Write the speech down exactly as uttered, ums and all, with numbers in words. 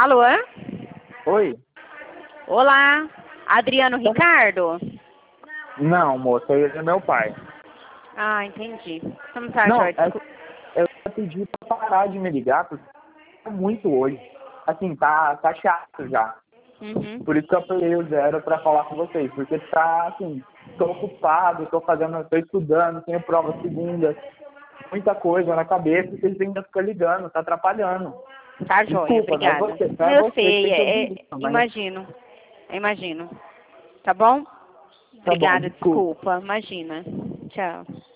Alô? Oi? Olá, Adriano Ricardo? Não, moça, ele é meu pai. Ah, entendi. Como tá, Não, Jorge? é, eu pedi pra parar de me ligar, porque tá muito hoje. Assim, tá, tá chato já. Uhum. Por isso que eu apoiei o zero pra falar com vocês, porque tá, assim, tô ocupado, tô fazendo, tô estudando, tenho prova segunda, muita coisa na cabeça, e vocês ainda ficam ligando, tá atrapalhando. Tá, joia, Desculpa, não é obrigada. você, não é Eu você que sei, tem que é, ouvir é, isso, mas imagino, imagino. Tá bom? tá bom, Obrigada, desculpa. desculpa, imagina. Tchau.